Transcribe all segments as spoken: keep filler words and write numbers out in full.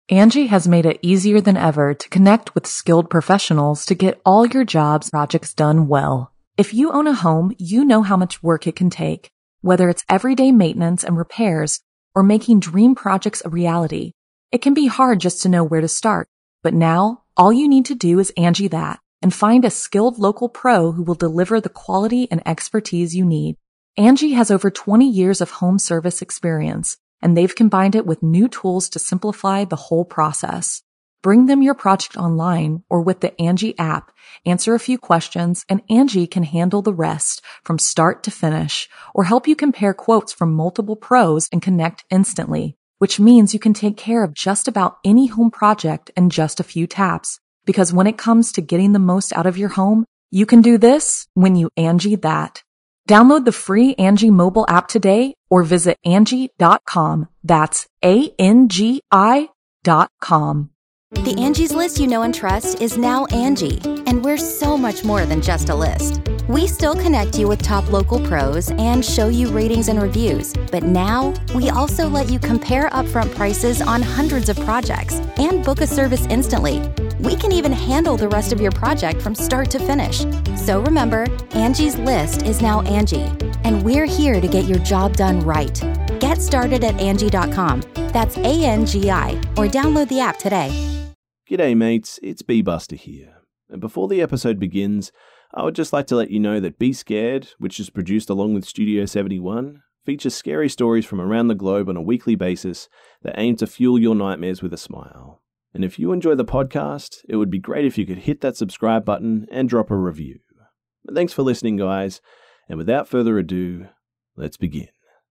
Angie has made it easier than ever to connect with skilled professionals to get all your jobs projects done well. If you own a home, you know how much work it can take, whether it's everyday maintenance and repairs or making dream projects a reality. It can be hard just to know where to start, but now all you need to do is Angie that and find a skilled local pro who will deliver the quality and expertise you need. Angie has over twenty years of home service experience, and they've combined it with new tools to simplify the whole process. Bring them your project online or with the Angie app, answer a few questions, and Angie can handle the rest from start to finish or help you compare quotes from multiple pros and connect instantly, which means you can take care of just about any home project in just a few taps. Because when it comes to getting the most out of your home, you can do this when you Angie that. Download the free Angie mobile app today or visit Angie dot com. That's A N G I dot com. The Angie's List you know and trust is now Angie, and we're so much more than just a list. We still connect you with top local pros and show you ratings and reviews, but now we also let you compare upfront prices on hundreds of projects and book a service instantly. We can even handle the rest of your project from start to finish. So remember, Angie's List is now Angie, and we're here to get your job done right. Get started at Angie dot com. That's A N G I, or download the app today. G'day mates, it's B-Buster here. And before the episode begins, I would just like to let you know that Be Scared, which is produced along with Studio seventy-one, features scary stories from around the globe on a weekly basis that aim to fuel your nightmares with a smile. And if you enjoy the podcast, it would be great if you could hit that subscribe button and drop a review. But thanks for listening, guys, and without further ado, let's begin.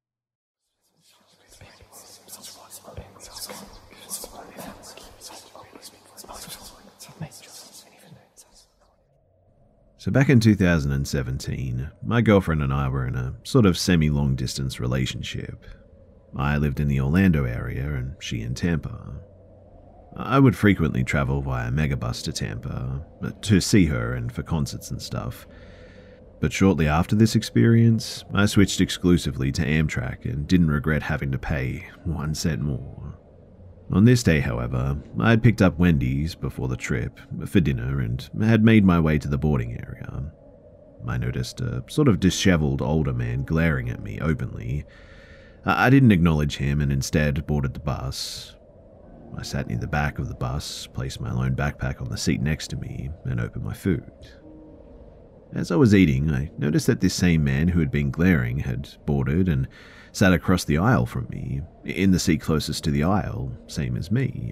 So back in two thousand seventeen, my girlfriend and I were in a sort of semi-long distance relationship. I lived in the Orlando area and she in Tampa. I would frequently travel via Megabus to Tampa, to see her and for concerts and stuff. But shortly after this experience, I switched exclusively to Amtrak and didn't regret having to pay one cent more. On this day, however, I had picked up Wendy's before the trip for dinner and had made my way to the boarding area. I noticed a sort of disheveled older man glaring at me openly. I didn't acknowledge him and instead boarded the bus. I sat near the back of the bus, placed my lone backpack on the seat next to me, and opened my food. As I was eating, I noticed that this same man who had been glaring had boarded and sat across the aisle from me, in the seat closest to the aisle, same as me.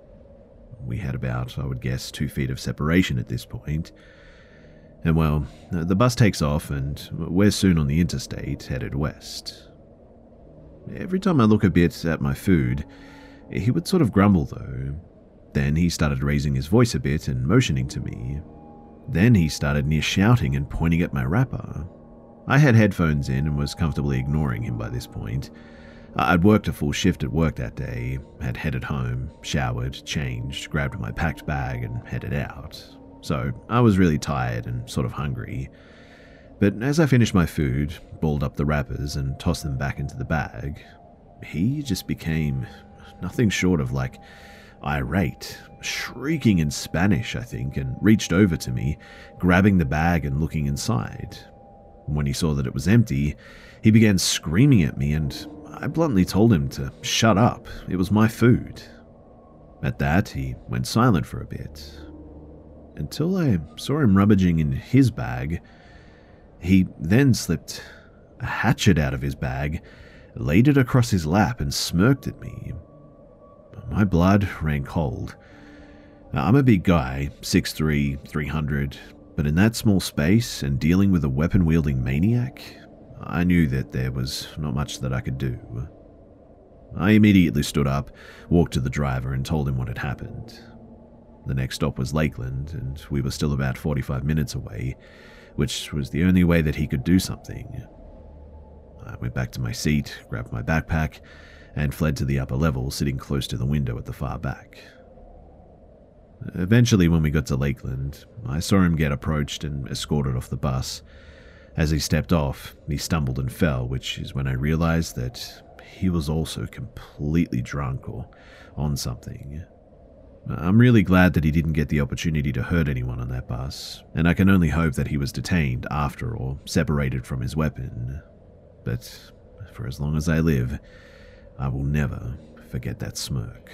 We had about, I would guess, two feet of separation at this point. And well, the bus takes off and we're soon on the interstate, headed west. Every time I look a bit at my food, he would sort of grumble though. Then he started raising his voice a bit and motioning to me. Then he started near shouting and pointing at my wrapper. I had headphones in and was comfortably ignoring him by this point. I'd worked a full shift at work that day, had headed home, showered, changed, grabbed my packed bag and headed out. So I was really tired and sort of hungry. But as I finished my food, balled up the wrappers and tossed them back into the bag, he just became nothing short of like irate, shrieking in Spanish, I think, and reached over to me, grabbing the bag and looking inside. When he saw that it was empty, he began screaming at me and I bluntly told him to shut up. It was my food. At that, he went silent for a bit. Until I saw him rummaging in his bag. He then slipped a hatchet out of his bag, laid it across his lap and smirked at me. My blood ran cold. I'm a big guy, six three, three hundred, but in that small space and dealing with a weapon-wielding maniac, I knew that there was not much that I could do. I immediately stood up, walked to the driver and told him what had happened. The next stop was Lakeland, and we were still about forty-five minutes away, which was the only way that he could do something. I went back to my seat, grabbed my backpack, and fled to the upper level, sitting close to the window at the far back. Eventually, when we got to Lakeland, I saw him get approached and escorted off the bus. As he stepped off, he stumbled and fell, which is when I realized that he was also completely drunk or on something. I'm really glad that he didn't get the opportunity to hurt anyone on that bus, and I can only hope that he was detained after or separated from his weapon. But for as long as I live, I will never forget that smirk.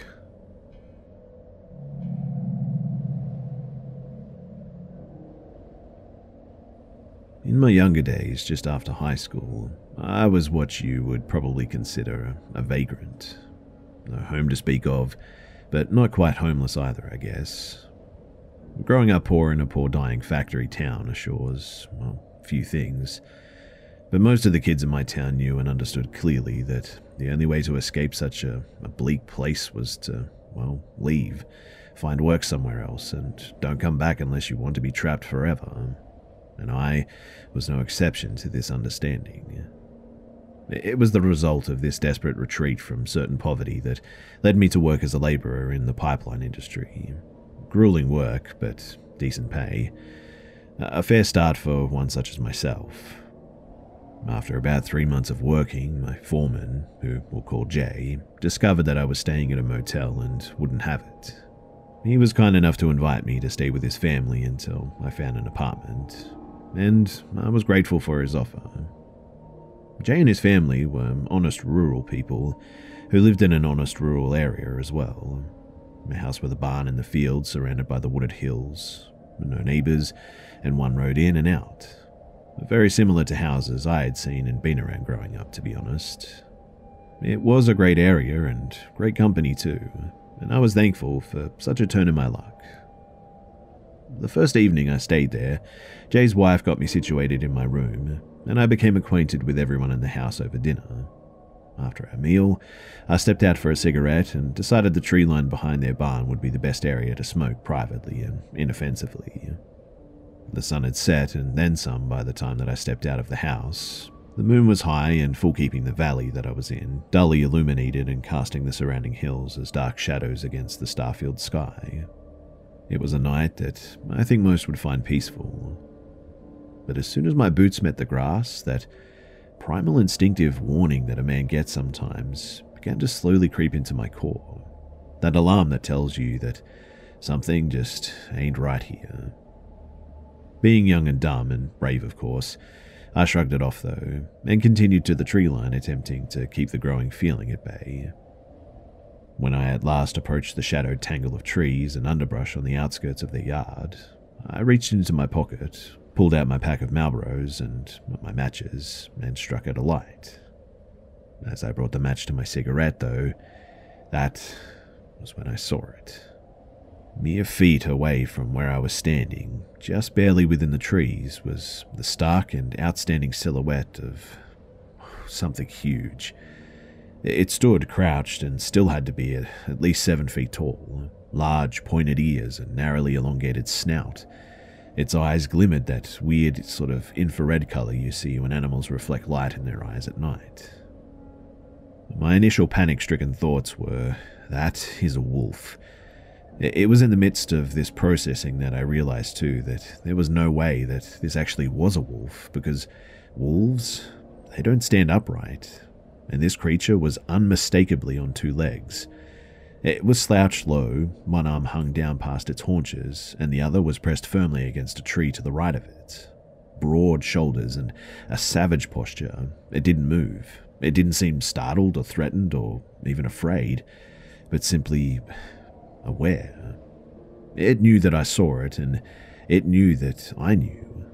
In my younger days, just after high school, I was what you would probably consider a vagrant. No home to speak of, but not quite homeless either, I guess. Growing up poor in a poor dying factory town assures, well, few things. But most of the kids in my town knew and understood clearly that the only way to escape such a, a bleak place was to, well, leave, find work somewhere else, and don't come back unless you want to be trapped forever. And I was no exception to this understanding. It was the result of this desperate retreat from certain poverty that led me to work as a labourer in the pipeline industry. Grueling work, but decent pay. A fair start for one such as myself. After about three months of working, my foreman, who we'll call Jay, discovered that I was staying at a motel and wouldn't have it. He was kind enough to invite me to stay with his family until I found an apartment, and I was grateful for his offer. Jay and his family were honest rural people who lived in an honest rural area as well. A house with a barn in the field surrounded by the wooded hills, no neighbours, and one road in and out. Very similar to houses I had seen and been around growing up, to be honest. It was a great area and great company too, and I was thankful for such a turn in my luck. The first evening I stayed there, Jay's wife got me situated in my room, and I became acquainted with everyone in the house over dinner. After our meal, I stepped out for a cigarette and decided the tree line behind their barn would be the best area to smoke privately and inoffensively. The sun had set and then some by the time that I stepped out of the house. The moon was high and full, keeping the valley that I was in dully illuminated and casting the surrounding hills as dark shadows against the star-filled sky. It was a night that I think most would find peaceful. But as soon as my boots met the grass, that primal instinctive warning that a man gets sometimes began to slowly creep into my core. That alarm that tells you that something just ain't right here. Being young and dumb and brave, of course, I shrugged it off though, and continued to the tree line, attempting to keep the growing feeling at bay. When I at last approached the shadowed tangle of trees and underbrush on the outskirts of their yard, I reached into my pocket, pulled out my pack of Marlboros and my matches, and struck out a light. As I brought the match to my cigarette, though, that was when I saw it. Mere feet away from where I was standing, just barely within the trees, was the stark and outstanding silhouette of something huge. It stood crouched and still had to be at, at least seven feet tall, large pointed ears and narrowly elongated snout. Its eyes glimmered that weird sort of infrared color you see when animals reflect light in their eyes at night. My initial panic-stricken thoughts were, that is a wolf. It was in the midst of this processing that I realized too that there was no way that this actually was a wolf, because wolves, they don't stand upright, and this creature was unmistakably on two legs. It was slouched low, one arm hung down past its haunches, and the other was pressed firmly against a tree to the right of it. Broad shoulders and a savage posture. It didn't move. It didn't seem startled or threatened or even afraid, but simply aware. It knew that I saw it, and it knew that I knew.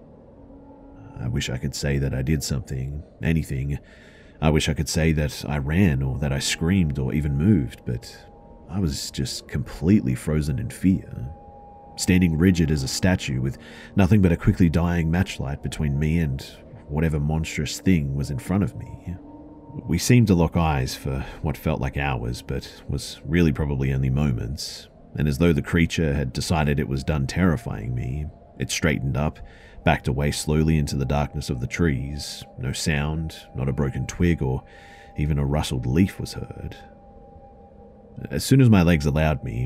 I wish I could say that I did something, anything. I wish I could say that I ran or that I screamed or even moved, but I was just completely frozen in fear, standing rigid as a statue with nothing but a quickly dying matchlight between me and whatever monstrous thing was in front of me. We seemed to lock eyes for what felt like hours, but was really probably only moments, and as though the creature had decided it was done terrifying me, it straightened up, backed away slowly into the darkness of the trees. No sound, not a broken twig or even a rustled leaf was heard. As soon as my legs allowed me,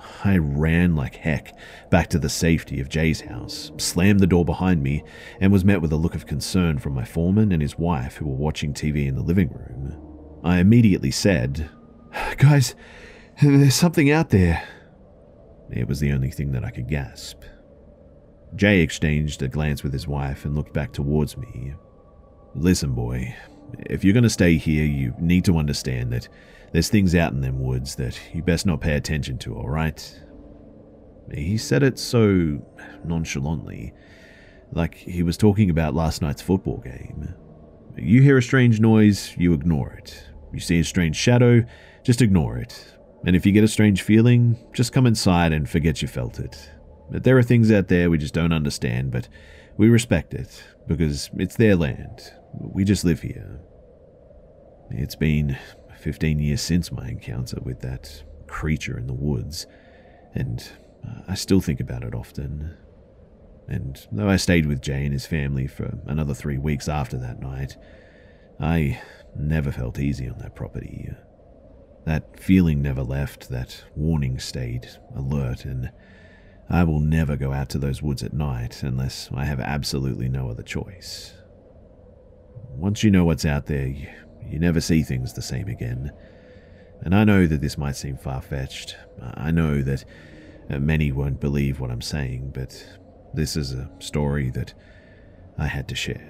I ran like heck back to the safety of Jay's house, slammed the door behind me, and was met with a look of concern from my foreman and his wife who were watching T V in the living room. I immediately said, "Guys, there's something out there." It was the only thing that I could gasp. Jay exchanged a glance with his wife and looked back towards me. "Listen, boy, if you're going to stay here, you need to understand that there's things out in them woods that you best not pay attention to, all right?" He said it so nonchalantly, like he was talking about last night's football game. You hear a strange noise, you ignore it. You see a strange shadow, just ignore it. And if you get a strange feeling, just come inside and forget you felt it. But there are things out there we just don't understand, but we respect it, because it's their land. We just live here. It's been fifteen years since my encounter with that creature in the woods, and I still think about it often. And though I stayed with Jay and his family for another three weeks after that night, I never felt easy on that property. That feeling never left, that warning stayed alert, and I will never go out to those woods at night unless I have absolutely no other choice. Once you know what's out there, you, you never see things the same again. And I know that this might seem far-fetched. I know that many won't believe what I'm saying, but this is a story that I had to share.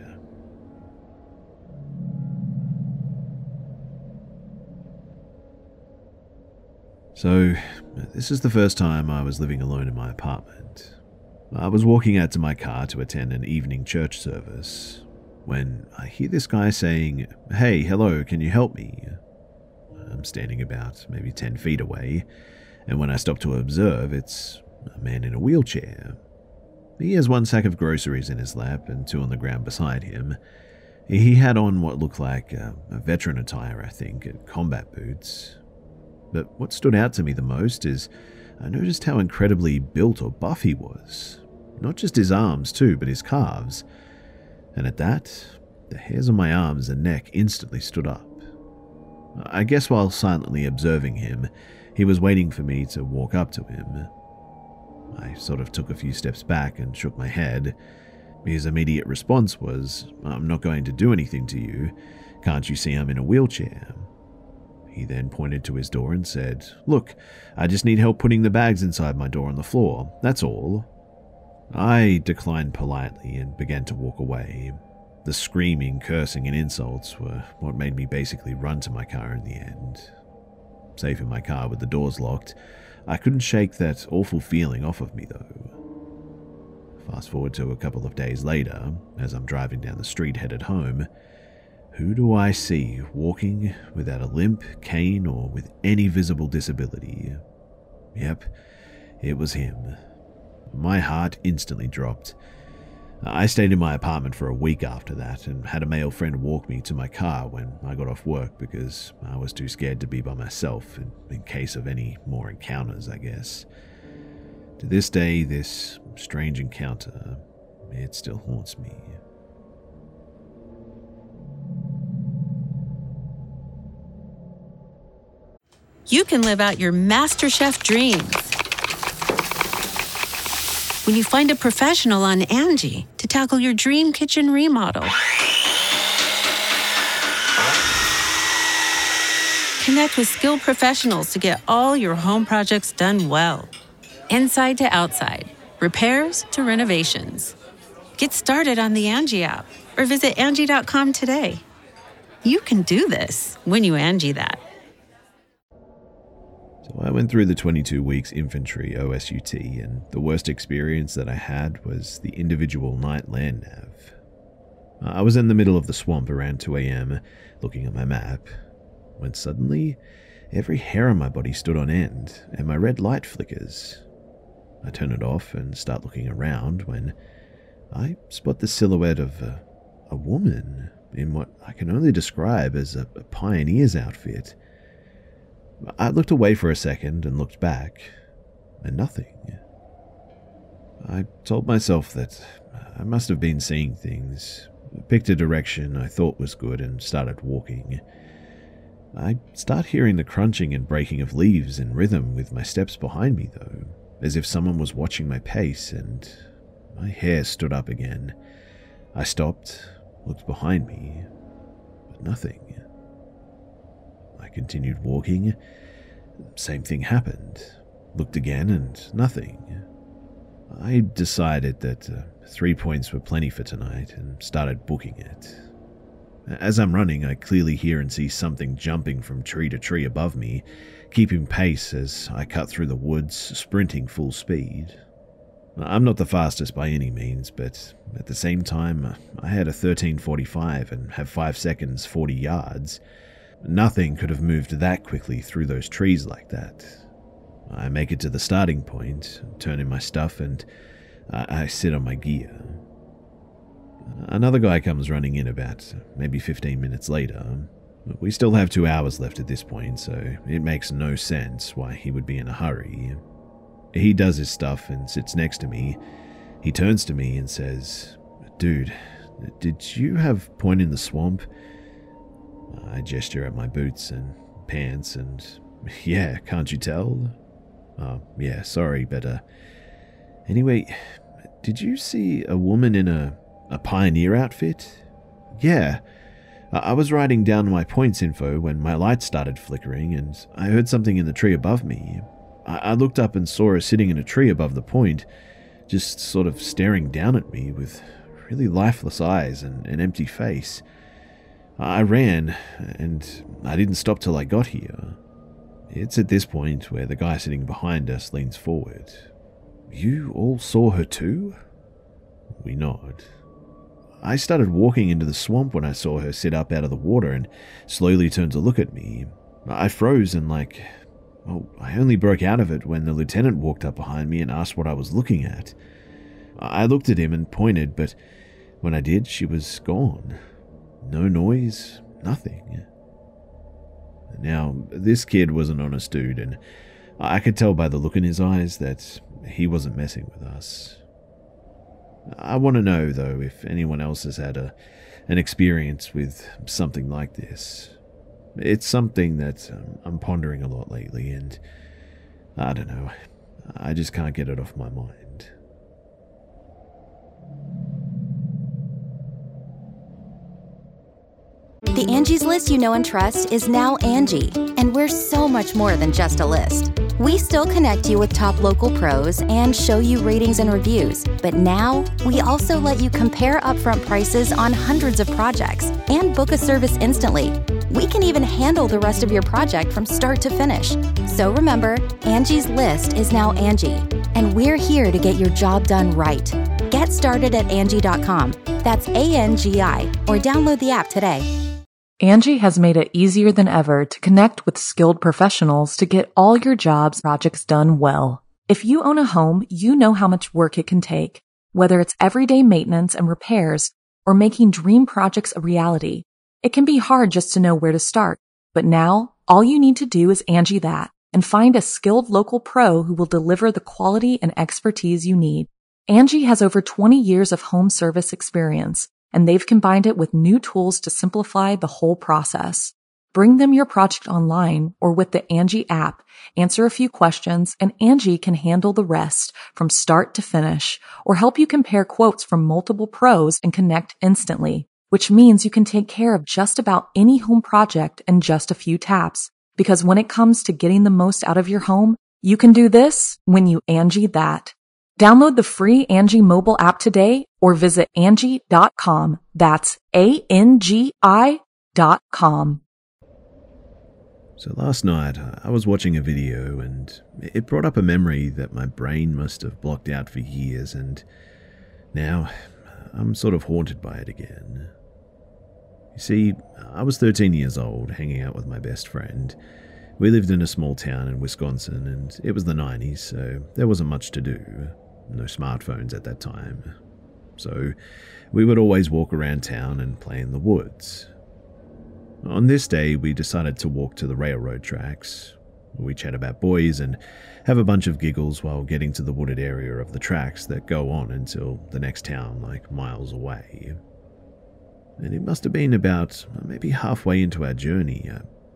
So, this is the first time I was living alone in my apartment. I was walking out to my car to attend an evening church service when I hear this guy saying, "Hey, hello, can you help me?" I'm standing about maybe ten feet away, and when I stop to observe, it's a man in a wheelchair. He has one sack of groceries in his lap and two on the ground beside him. He had on what looked like a, a veteran attire, I think, and combat boots. But what stood out to me the most is I noticed how incredibly built or buff he was. Not just his arms too, but his calves. And at that, the hairs on my arms and neck instantly stood up. I guess while silently observing him, he was waiting for me to walk up to him. I sort of took a few steps back and shook my head. His immediate response was, "I'm not going to do anything to you. Can't you see I'm in a wheelchair?" He then pointed to his door and said, "Look, I just need help putting the bags inside my door on the floor, that's all." I declined politely and began to walk away. The screaming, cursing, and insults were what made me basically run to my car in the end. Safe in my car with the doors locked, I couldn't shake that awful feeling off of me though. Fast forward to a couple of days later, as I'm driving down the street headed home, who do I see walking without a limp, cane, or with any visible disability? Yep, it was him. My heart instantly dropped. I stayed in my apartment for a week after that and had a male friend walk me to my car when I got off work because I was too scared to be by myself in, in case of any more encounters, I guess. To this day, this strange encounter, it still haunts me. You can live out your MasterChef dreams when you find a professional on Angie to tackle your dream kitchen remodel. Connect with skilled professionals to get all your home projects done well. Inside to outside, repairs to renovations. Get started on the Angie app or visit Angie dot com today. You can do this when you Angie that. So I went through the twenty-two weeks infantry O S U T, and the worst experience that I had was the individual night land nav. I was in the middle of the swamp around two a.m. looking at my map, when suddenly every hair on my body stood on end and my red light flickers. I turn it off and start looking around when I spot the silhouette of a, a woman in what I can only describe as a, a pioneer's outfit. I looked away for a second and looked back, and nothing. I told myself that I must have been seeing things, picked a direction I thought was good and started walking. I start hearing the crunching and breaking of leaves in rhythm with my steps behind me, though, as if someone was watching my pace, and my hair stood up again. I stopped, looked behind me, but nothing. I continued walking. Same thing happened. Looked again, and nothing. I decided that uh, three points were plenty for tonight and started booking it. As I'm running, I clearly hear and see something jumping from tree to tree above me, keeping pace as I cut through the woods, sprinting full speed. I'm not the fastest by any means, but at the same time, I had a thirteen forty-five and have five seconds forty yards. Nothing could have moved that quickly through those trees like that. I make it to the starting point, turn in my stuff, and I, I sit on my gear. Another guy comes running in about maybe fifteen minutes later. We still have two hours left at this point, so it makes no sense why he would be in a hurry. He does his stuff and sits next to me. He turns to me and says, "Dude, did you have point in the swamp?" I gesture at my boots and pants and, "Yeah, can't you tell?" "Oh, yeah, sorry, but uh, anyway, did you see a woman in a A pioneer outfit?" "Yeah. I was writing down my points info when my light started flickering and I heard something in the tree above me. I looked up and saw her sitting in a tree above the point, just sort of staring down at me with really lifeless eyes and an empty face. I ran, and I didn't stop till I got here." It's at this point where the guy sitting behind us leans forward. "You all saw her too?" We nod. "I started walking into the swamp when I saw her sit up out of the water and slowly turn to look at me. I froze and like, well, I only broke out of it when the lieutenant walked up behind me and asked what I was looking at. I looked at him and pointed, but when I did, she was gone. No noise, nothing." Now, this kid was an honest dude, and I could tell by the look in his eyes that he wasn't messing with us. I want to know, though, if anyone else has had a, an experience with something like this. It's something that um, I'm pondering a lot lately, and I don't know, I just can't get it off my mind. The Angie's List you know and trust is now Angie, and we're so much more than just a list. We still connect you with top local pros and show you ratings and reviews, but now we also let you compare upfront prices on hundreds of projects and book a service instantly. We can even handle the rest of your project from start to finish. So remember, Angie's List is now Angie, and we're here to get your job done right. Get started at Angie dot com. That's A N G I, or download the app today. Angie has made it easier than ever to connect with skilled professionals to get all your jobs projects done well. If you own a home, you know how much work it can take, whether it's everyday maintenance and repairs or making dream projects a reality. It can be hard just to know where to start, but now all you need to do is Angie that and find a skilled local pro who will deliver the quality and expertise you need. Angie has over twenty years of home service experience, and they've combined it with new tools to simplify the whole process. Bring them your project online or with the Angie app, answer a few questions, and Angie can handle the rest from start to finish, or help you compare quotes from multiple pros and connect instantly, which means you can take care of just about any home project in just a few taps. Because when it comes to getting the most out of your home, you can do this when you Angie that. Download the free Angie mobile app today or visit Angie dot com. That's A N G I dot com. So last night, I was watching a video and it brought up a memory that my brain must have blocked out for years, and now I'm sort of haunted by it again. You see, I was thirteen years old, hanging out with my best friend. We lived in a small town in Wisconsin, and it was the nineties, so there wasn't much to do. No smartphones at that time. So we would always walk around town and play in the woods. On this day, we decided to walk to the railroad tracks. We chat about boys and have a bunch of giggles while getting to the wooded area of the tracks that go on until the next town, like miles away. And it must have been about maybe halfway into our journey,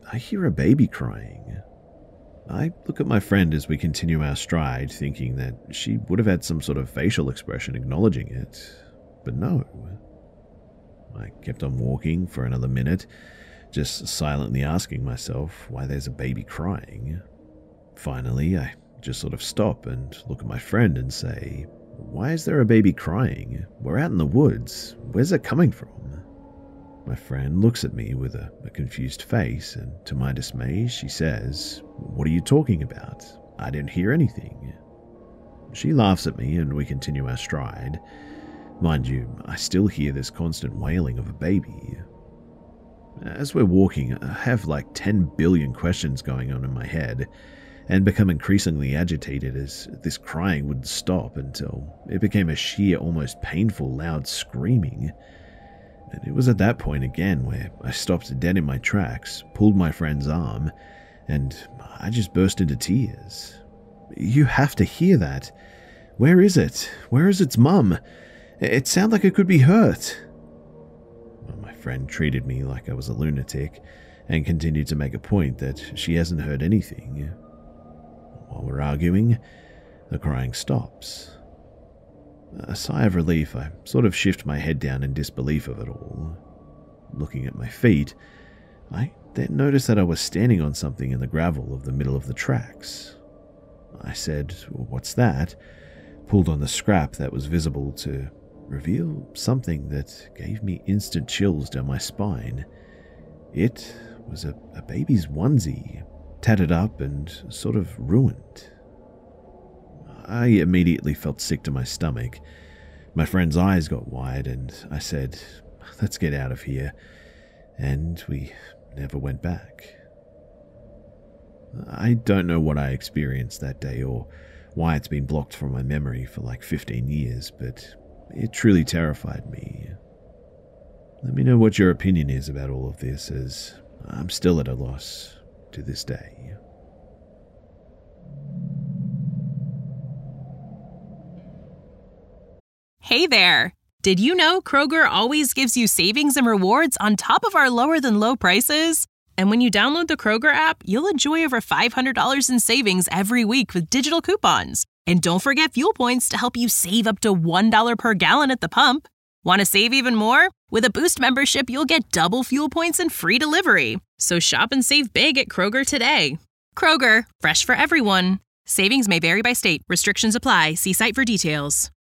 I hear a baby crying. I look at my friend as we continue our stride, thinking that she would have had some sort of facial expression acknowledging it, but no. I kept on walking for another minute, just silently asking myself why there's a baby crying. Finally, I just sort of stop and look at my friend and say, "Why is there a baby crying? We're out in the woods. Where's it coming from?" My friend looks at me with a, a confused face, and to my dismay, she says, "What are you talking about? I didn't hear anything." She laughs at me and we continue our stride. Mind you, I still hear this constant wailing of a baby. As we're walking, I have like ten billion questions going on in my head, and become increasingly agitated as this crying wouldn't stop until it became a sheer, almost painful, loud screaming. And it was at that point again where I stopped dead in my tracks, pulled my friend's arm, and I just burst into tears. "You have to hear that. Where is it? Where is its mum? It sounds like it could be hurt." Well, my friend treated me like I was a lunatic and continued to make a point that she hasn't heard anything. While we're arguing, the crying stops. A sigh of relief, I sort of shift my head down in disbelief of it all. Looking at my feet, I then noticed that I was standing on something in the gravel of the middle of the tracks. I said, "What's that?" Pulled on the scrap that was visible to reveal something that gave me instant chills down my spine. It was a, a baby's onesie, tattered up and sort of ruined. I immediately felt sick to my stomach. My friend's eyes got wide and I said, "Let's get out of here." And we never went back. I don't know what I experienced that day or why it's been blocked from my memory for like fifteen years, but it truly terrified me. Let me know what your opinion is about all of this, as I'm still at a loss to this day. Hey there! Did you know Kroger always gives you savings and rewards on top of our lower-than-low prices? And when you download the Kroger app, you'll enjoy over five hundred dollars in savings every week with digital coupons. And don't forget fuel points to help you save up to one dollar per gallon at the pump. Want to save even more? With a Boost membership, you'll get double fuel points and free delivery. So shop and save big at Kroger today. Kroger, fresh for everyone. Savings may vary by state. Restrictions apply. See site for details.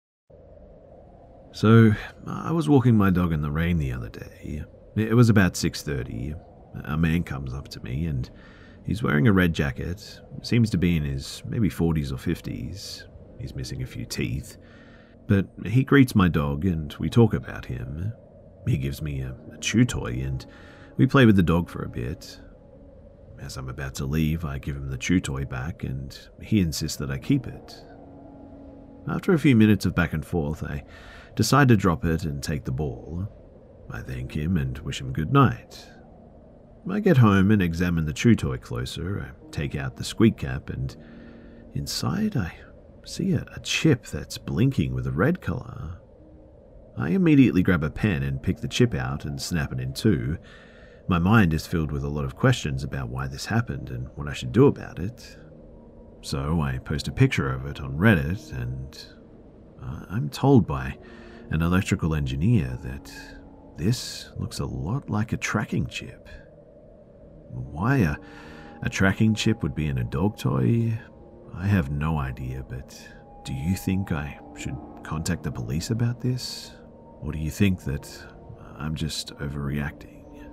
So, I was walking my dog in the rain the other day. It was about six thirty. A man comes up to me and he's wearing a red jacket, seems to be in his maybe forties or fifties. He's missing a few teeth. But he greets my dog and we talk about him. He gives me a, a chew toy and we play with the dog for a bit. As I'm about to leave, I give him the chew toy back and he insists that I keep it. After a few minutes of back and forth, I decide to drop it and take the ball. I thank him and wish him good night. I get home and examine the chew toy closer. I take out the squeak cap and inside I see a, a chip that's blinking with a red color. I immediately grab a pen and pick the chip out and snap it in two. My mind is filled with a lot of questions about why this happened and what I should do about it. So I post a picture of it on Reddit and uh, I'm told by an electrical engineer that this looks a lot like a tracking chip. Why a, a tracking chip would be in a dog toy, I have no idea, but do you think I should contact the police about this? Or do you think that I'm just overreacting?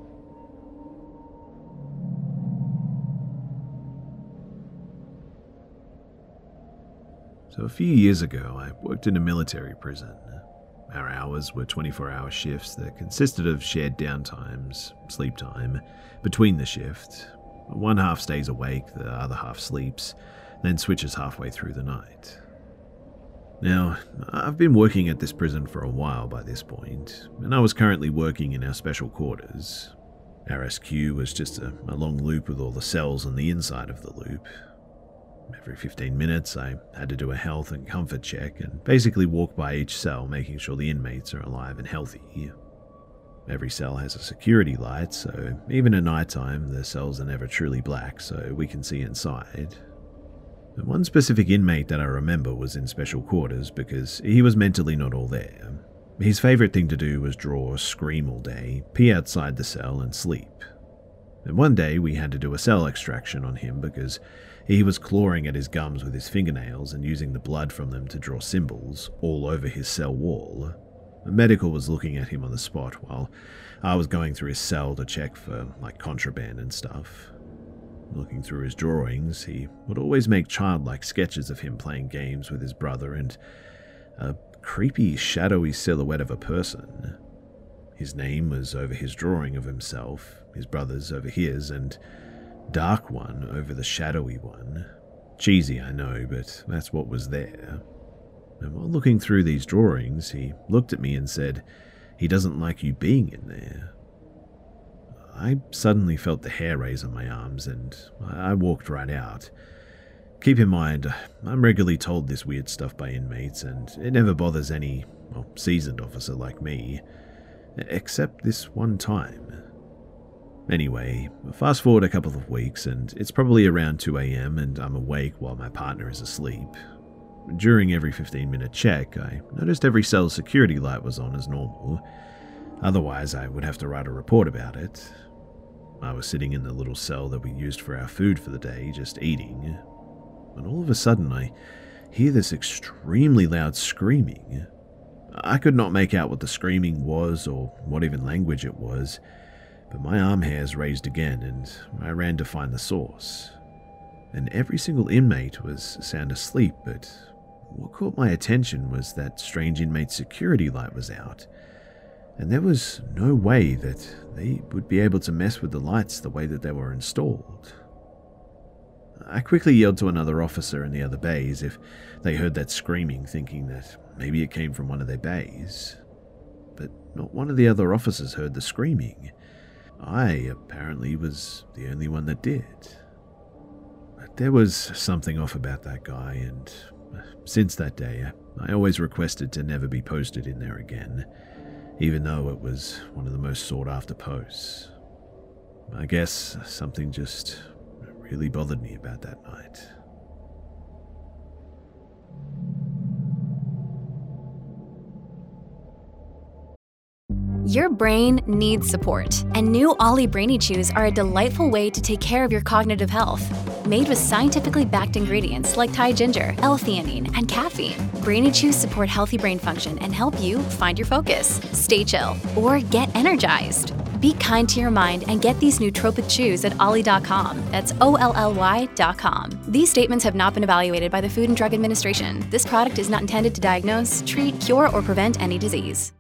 So a few years ago, I worked in a military prison. Our hours were twenty-four hour shifts that consisted of shared downtimes, sleep time, between the shift. One half stays awake, the other half sleeps, then switches halfway through the night. Now, I've been working at this prison for a while by this point, and I was currently working in our special quarters. Our S Q was just a, a long loop with all the cells on the inside of the loop. Every fifteen minutes, I had to do a health and comfort check and basically walk by each cell making sure the inmates are alive and healthy. Every cell has a security light, so even at night time, the cells are never truly black, so we can see inside. And one specific inmate that I remember was in special quarters because he was mentally not all there. His favourite thing to do was draw, scream all day, pee outside the cell and sleep. And one day we had to do a cell extraction on him because he was clawing at his gums with his fingernails and using the blood from them to draw symbols all over his cell wall. A medical was looking at him on the spot while I was going through his cell to check for, like, contraband and stuff. Looking through his drawings, he would always make childlike sketches of him playing games with his brother and a creepy, shadowy silhouette of a person. His name was over his drawing of himself, his brother's over his, and Dark One over the shadowy one. Cheesy, I know, but that's what was there. And while looking through these drawings, he looked at me and said, "He doesn't like you being in there." I suddenly felt the hair raise on my arms, and I walked right out. Keep in mind, I'm regularly told this weird stuff by inmates, and it never bothers any, well, seasoned officer like me. Except this one time. Anyway, fast forward a couple of weeks, and it's probably around two a.m. and I'm awake while my partner is asleep. During every fifteen minute check, I noticed every cell's security light was on as normal. Otherwise, I would have to write a report about it. I was sitting in the little cell that we used for our food for the day, just eating, when all of a sudden I hear this extremely loud screaming. I could not make out what the screaming was or what even language it was, but my arm hairs raised again and I ran to find the source. And every single inmate was sound asleep, but what caught my attention was that strange inmate's security light was out, and there was no way that they would be able to mess with the lights the way that they were installed. I quickly yelled to another officer in the other bays if they heard that screaming, thinking that maybe it came from one of their bays. But not one of the other officers heard the screaming. I, apparently, was the only one that did. But there was something off about that guy, and since that day, I always requested to never be posted in there again, even though it was one of the most sought-after posts. I guess something just really bothered me about that night. Your brain needs support, and new Ollie Brainy Chews are a delightful way to take care of your cognitive health. Made with scientifically backed ingredients like Thai ginger, L-theanine, and caffeine, Brainy Chews support healthy brain function and help you find your focus, stay chill, or get energized. Be kind to your mind and get these nootropic chews at ollie dot com. That's O L L Y dot com. These statements have not been evaluated by the Food and Drug Administration. This product is not intended to diagnose, treat, cure, or prevent any disease.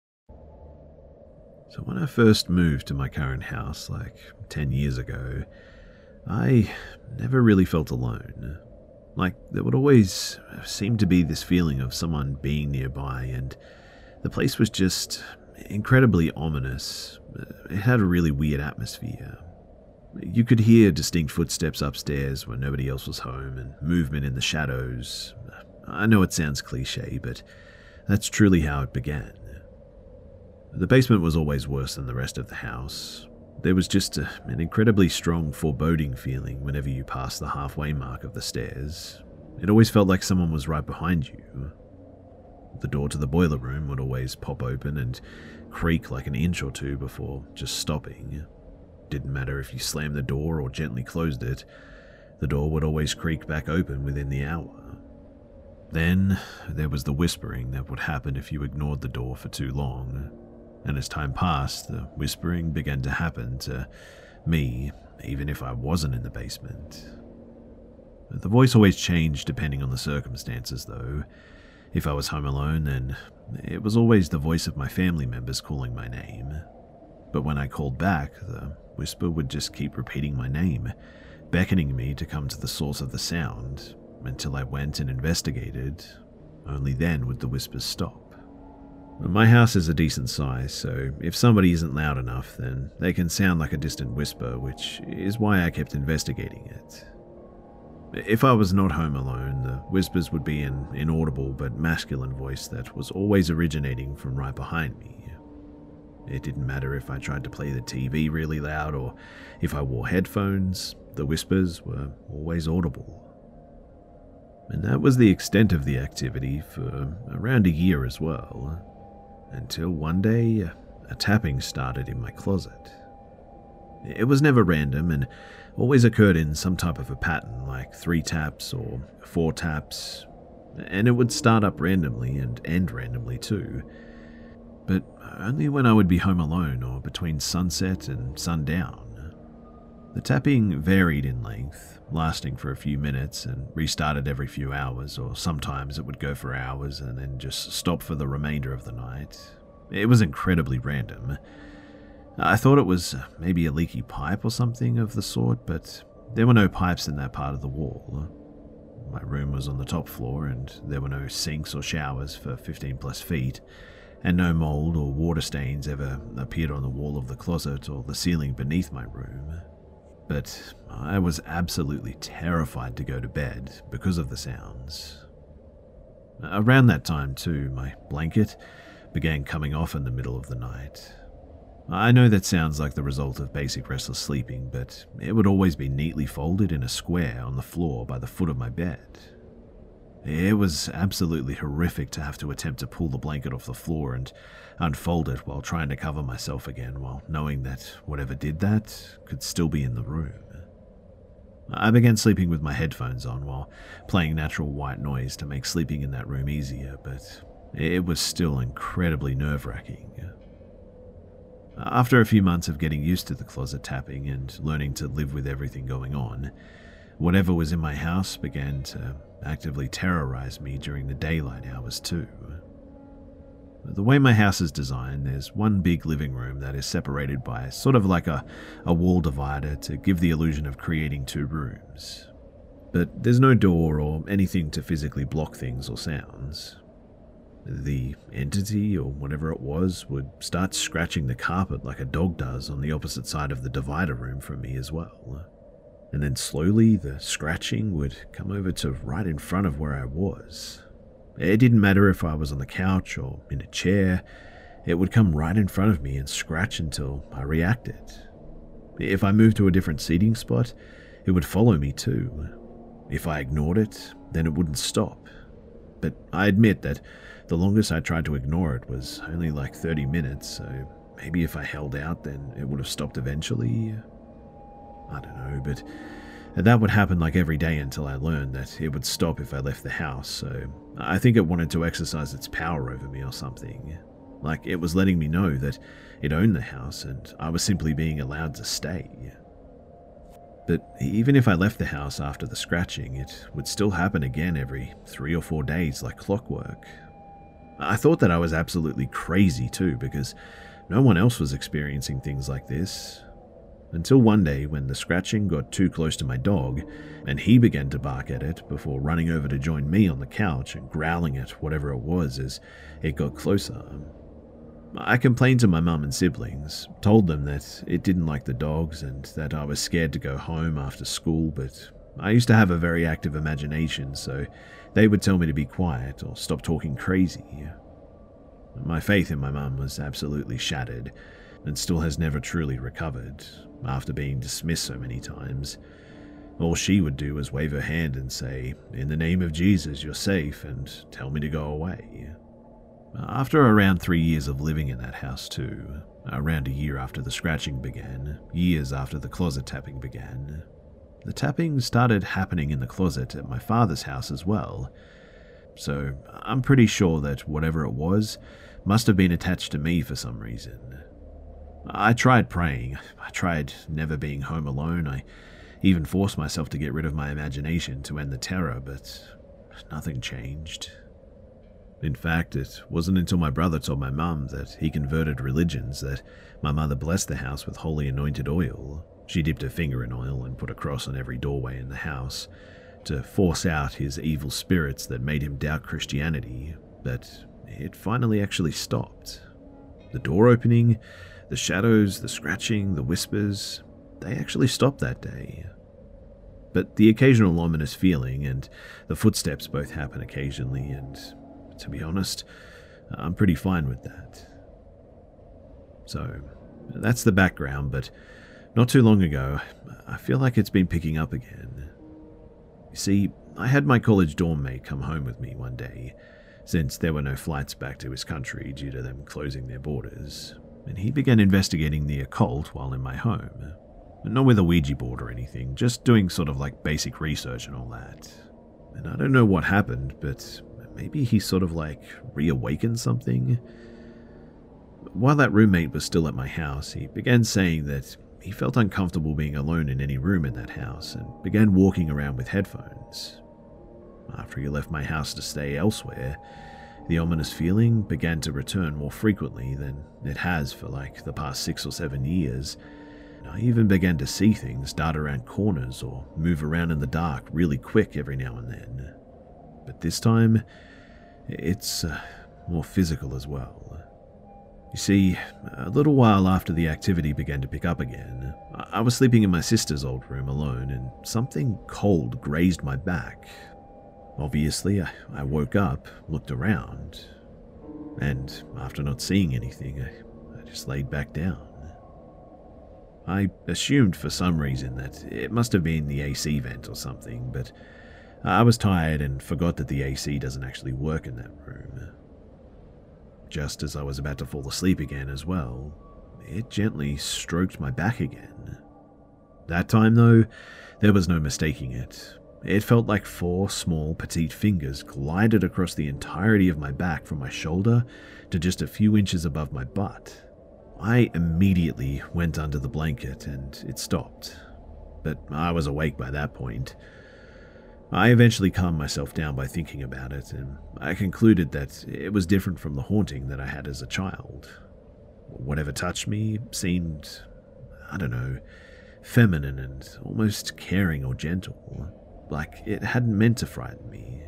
So when I first moved to my current house, like ten years ago, I never really felt alone. Like, there would always seem to be this feeling of someone being nearby, and the place was just incredibly ominous. It had a really weird atmosphere. You could hear distinct footsteps upstairs when nobody else was home, and movement in the shadows. I know it sounds cliche, but that's truly how it began. The basement was always worse than the rest of the house. There was just a, an incredibly strong foreboding feeling whenever you passed the halfway mark of the stairs. It always felt like someone was right behind you. The door to the boiler room would always pop open and creak like an inch or two before just stopping. Didn't matter if you slammed the door or gently closed it, the door would always creak back open within the hour. Then there was the whispering that would happen if you ignored the door for too long. And as time passed, the whispering began to happen to me, even if I wasn't in the basement. The voice always changed depending on the circumstances, though. If I was home alone, then it was always the voice of my family members calling my name. But when I called back, the whisper would just keep repeating my name, beckoning me to come to the source of the sound, until I went and investigated. Only then would the whispers stop. My house is a decent size, so if somebody isn't loud enough, then they can sound like a distant whisper, which is why I kept investigating it. If I was not home alone, the whispers would be an inaudible but masculine voice that was always originating from right behind me. It didn't matter if I tried to play the T V really loud or if I wore headphones, the whispers were always audible. And that was the extent of the activity for around a year as well, until one day a tapping started in my closet. It was never random and always occurred in some type of a pattern, like three taps or four taps, and it would start up randomly and end randomly too. But only when I would be home alone or between sunset and sundown. The tapping varied in length, lasting for a few minutes and restarted every few hours, or sometimes it would go for hours and then just stop for the remainder of the night. It was incredibly random. I thought it was maybe a leaky pipe or something of the sort, but there were no pipes in that part of the wall. My room was on the top floor and there were no sinks or showers for fifteen plus feet, and no mold or water stains ever appeared on the wall of the closet or the ceiling beneath my room. But I was absolutely terrified to go to bed because of the sounds. Around that time too, my blanket began coming off in the middle of the night. I know that sounds like the result of basic restless sleeping, but it would always be neatly folded in a square on the floor by the foot of my bed. It was absolutely horrific to have to attempt to pull the blanket off the floor and unfold it while trying to cover myself again, while knowing that whatever did that could still be in the room. I began sleeping with my headphones on while playing natural white noise to make sleeping in that room easier, but it was still incredibly nerve-wracking. After a few months of getting used to the closet tapping and learning to live with everything going on, whatever was in my house began to actively terrorize me during the daylight hours too. The way my house is designed, there's one big living room that is separated by sort of like a, a wall divider to give the illusion of creating two rooms. But there's no door or anything to physically block things or sounds. The entity, or whatever it was, would start scratching the carpet like a dog does on the opposite side of the divider room from me as well. And then slowly the scratching would come over to right in front of where I was. It didn't matter if I was on the couch or in a chair, it would come right in front of me and scratch until I reacted. If I moved to a different seating spot, it would follow me too. If I ignored it, then it wouldn't stop. But I admit that the longest I tried to ignore it was only like thirty minutes, so maybe if I held out then it would have stopped eventually. I don't know, but that would happen like every day until I learned that it would stop if I left the house, so I think it wanted to exercise its power over me or something. Like it was letting me know that it owned the house and I was simply being allowed to stay. But even if I left the house after the scratching, it would still happen again every three or four days like clockwork. I thought that I was absolutely crazy too, because no one else was experiencing things like this. Until one day when the scratching got too close to my dog, and he began to bark at it before running over to join me on the couch and growling at whatever it was as it got closer. I complained to my mum and siblings, told them that it didn't like the dogs and that I was scared to go home after school, but I used to have a very active imagination, so they would tell me to be quiet or stop talking crazy. My faith in my mum was absolutely shattered and still has never truly recovered after being dismissed so many times. All she would do was wave her hand and say, "In the name of Jesus, you're safe," and tell me to go away. After around three years of living in that house too, around a year after the scratching began, years after the closet tapping began, the tapping started happening in the closet at my father's house as well. So I'm pretty sure that whatever it was must have been attached to me for some reason. I tried praying, I tried never being home alone, I even forced myself to get rid of my imagination to end the terror, but nothing changed. In fact, it wasn't until my brother told my mum that he converted religions that my mother blessed the house with holy anointed oil. She dipped her finger in oil and put a cross on every doorway in the house to force out his evil spirits that made him doubt Christianity, but it finally actually stopped. The door opening, the shadows, the scratching, the whispers, they actually stopped that day. But the occasional ominous feeling and the footsteps both happen occasionally, and to be honest, I'm pretty fine with that. So, that's the background, but not too long ago, I feel like it's been picking up again. You see, I had my college dorm mate come home with me one day, since there were no flights back to his country due to them closing their borders, and he began investigating the occult while in my home. Not with a Ouija board or anything, just doing sort of like basic research and all that. And I don't know what happened, but maybe he sort of like reawakened something. While that roommate was still at my house, he began saying that he felt uncomfortable being alone in any room in that house and began walking around with headphones. After he left my house to stay elsewhere, the ominous feeling began to return more frequently than it has for like the past six or seven years. And I even began to see things dart around corners or move around in the dark really quick every now and then. But this time, it's uh, more physical as well. You see, a little while after the activity began to pick up again, I was sleeping in my sister's old room alone and something cold grazed my back. Obviously, I woke up, looked around, and after not seeing anything, I just laid back down. I assumed for some reason that it must have been the A C vent or something, but I was tired and forgot that the A C doesn't actually work in that room. Just as I was about to fall asleep again as well, it gently stroked my back again. That time, though, there was no mistaking it. It felt like four small, petite fingers glided across the entirety of my back from my shoulder to just a few inches above my butt. I immediately went under the blanket and it stopped, but I was awake by that point. I eventually calmed myself down by thinking about it, and I concluded that it was different from the haunting that I had as a child. Whatever touched me seemed, I don't know, feminine and almost caring or gentle, like it hadn't meant to frighten me.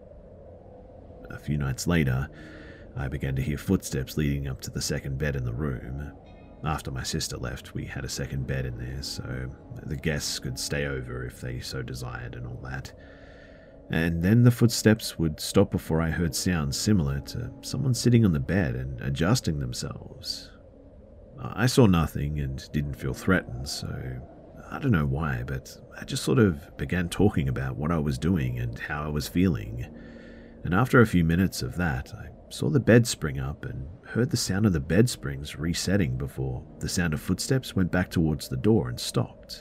A few nights later, I began to hear footsteps leading up to the second bed in the room. After my sister left, we had a second bed in there, so the guests could stay over if they so desired and all that. And then the footsteps would stop before I heard sounds similar to someone sitting on the bed and adjusting themselves. I saw nothing and didn't feel threatened, so I don't know why, but I just sort of began talking about what I was doing and how I was feeling. And after a few minutes of that, I saw the bed spring up and heard the sound of the bed springs resetting before the sound of footsteps went back towards the door and stopped.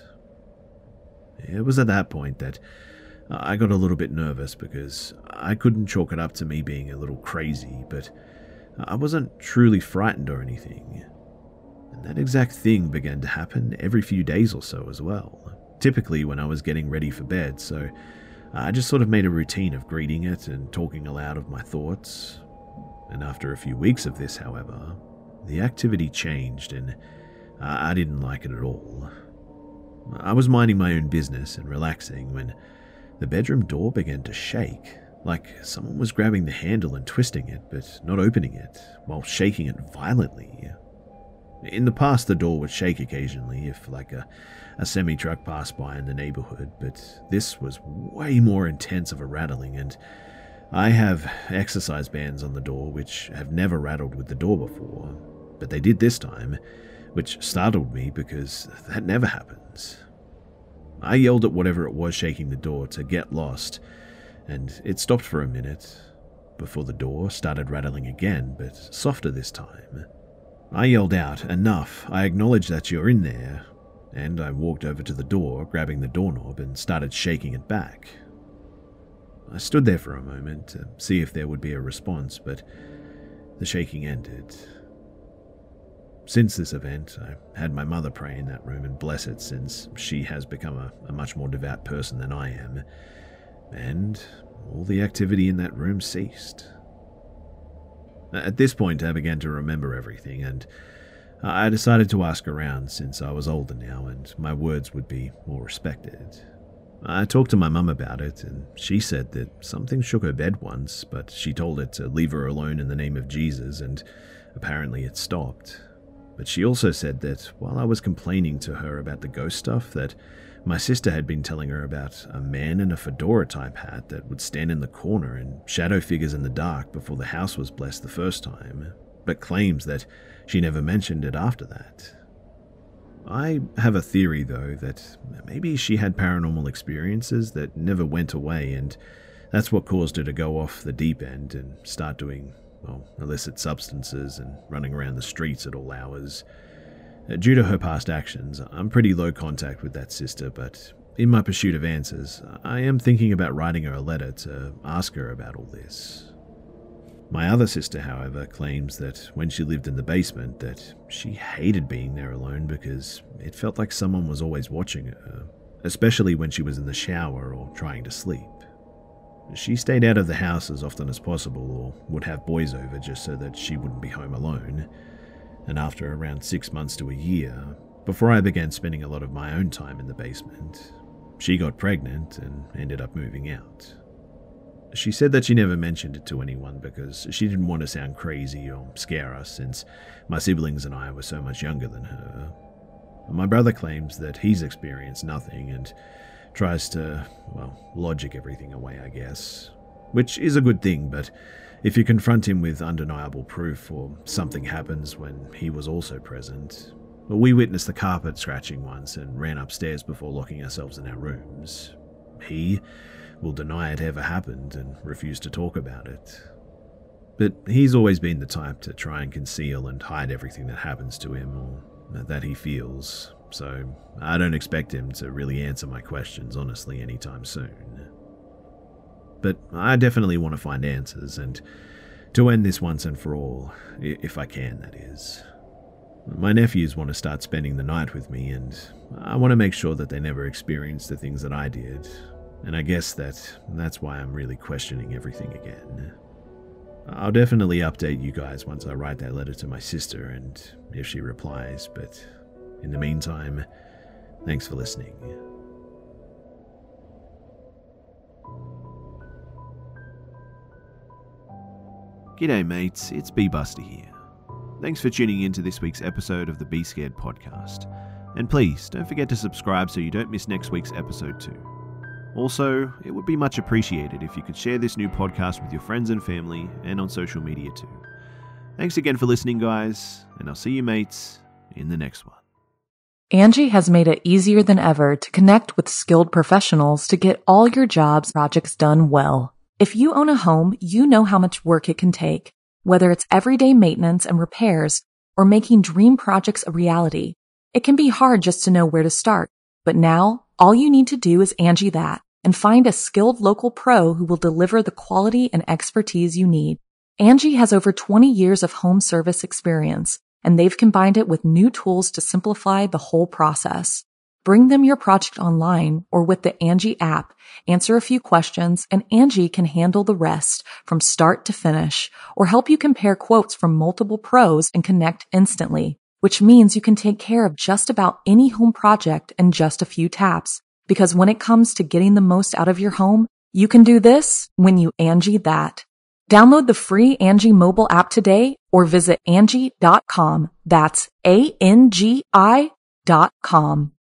It was at that point that I got a little bit nervous because I couldn't chalk it up to me being a little crazy, but I wasn't truly frightened or anything. And that exact thing began to happen every few days or so as well, typically when I was getting ready for bed, so I just sort of made a routine of greeting it and talking aloud of my thoughts. And after a few weeks of this, however, the activity changed and I didn't like it at all. I was minding my own business and relaxing when the bedroom door began to shake, like someone was grabbing the handle and twisting it, but not opening it, while shaking it violently. In the past, the door would shake occasionally if like a, a semi-truck passed by in the neighborhood, but this was way more intense of a rattling, and I have exercise bands on the door which have never rattled with the door before, but they did this time, which startled me because that never happens. I yelled at whatever it was shaking the door to get lost, and it stopped for a minute before the door started rattling again, but softer this time. I yelled out, "Enough, I acknowledge that you're in there," and I walked over to the door, grabbing the doorknob and started shaking it back. I stood there for a moment to see if there would be a response, but the shaking ended. Since this event, I had my mother pray in that room and bless it, since she has become a, a much more devout person than I am, and all the activity in that room ceased. At this point, I began to remember everything, and I decided to ask around since I was older now and my words would be more respected. I talked to my mum about it, and she said that something shook her bed once, but she told it to leave her alone in the name of Jesus, and apparently it stopped. But she also said that while I was complaining to her about the ghost stuff, that my sister had been telling her about a man in a fedora-type hat that would stand in the corner and shadow figures in the dark before the house was blessed the first time. but claims that she never mentioned it after that. I have a theory, though, that maybe she had paranormal experiences that never went away, and that's what caused her to go off the deep end and start doing, well, illicit substances and running around the streets at all hours. Due to her past actions, I'm pretty low contact with that sister, but in my pursuit of answers, I am thinking about writing her a letter to ask her about all this. My other sister, however, claims that when she lived in the basement that she hated being there alone because it felt like someone was always watching her, especially when she was in the shower or trying to sleep. She stayed out of the house as often as possible or would have boys over just so that she wouldn't be home alone. And after around six months to a year, before I began spending a lot of my own time in the basement, she got pregnant and ended up moving out. She said that she never mentioned it to anyone because she didn't want to sound crazy or scare us since my siblings and I were so much younger than her. My brother claims that he's experienced nothing and tries to, well, logic everything away, I guess. Which is a good thing, but if you confront him with undeniable proof or something happens when he was also present. Well, we witnessed the carpet scratching once and ran upstairs before locking ourselves in our rooms. He will deny it ever happened and refuse to talk about it. But he's always been the type to try and conceal and hide everything that happens to him or that he feels, so I don't expect him to really answer my questions honestly anytime soon. But I definitely want to find answers and to end this once and for all, if I can, that is. My nephews want to start spending the night with me and I want to make sure that they never experience the things that I did. And I guess that that's why I'm really questioning everything again. I'll definitely update you guys once I write that letter to my sister and if she replies, but in the meantime, thanks for listening. G'day mates, it's B-Buster here. Thanks for tuning in to this week's episode of the Be Scared podcast. And please, don't forget to subscribe so you don't miss next week's episode too. Also, it would be much appreciated if you could share this new podcast with your friends and family and on social media too. Thanks again for listening, guys, and I'll see you mates in the next one. Angie has made it easier than ever to connect with skilled professionals to get all your jobs projects done well. If you own a home, you know how much work it can take, whether it's everyday maintenance and repairs or making dream projects a reality. It can be hard just to know where to start, but now all you need to do is Angie that and find a skilled local pro who will deliver the quality and expertise you need. Angie has over twenty years of home service experience, and they've combined it with new tools to simplify the whole process. Bring them your project online or with the Angie app, answer a few questions, and Angie can handle the rest from start to finish or help you compare quotes from multiple pros and connect instantly, which means you can take care of just about any home project in just a few taps. Because when it comes to getting the most out of your home, you can do this when you Angie that. Download the free Angie mobile app today or visit Angie dot com. That's A N G I dot com.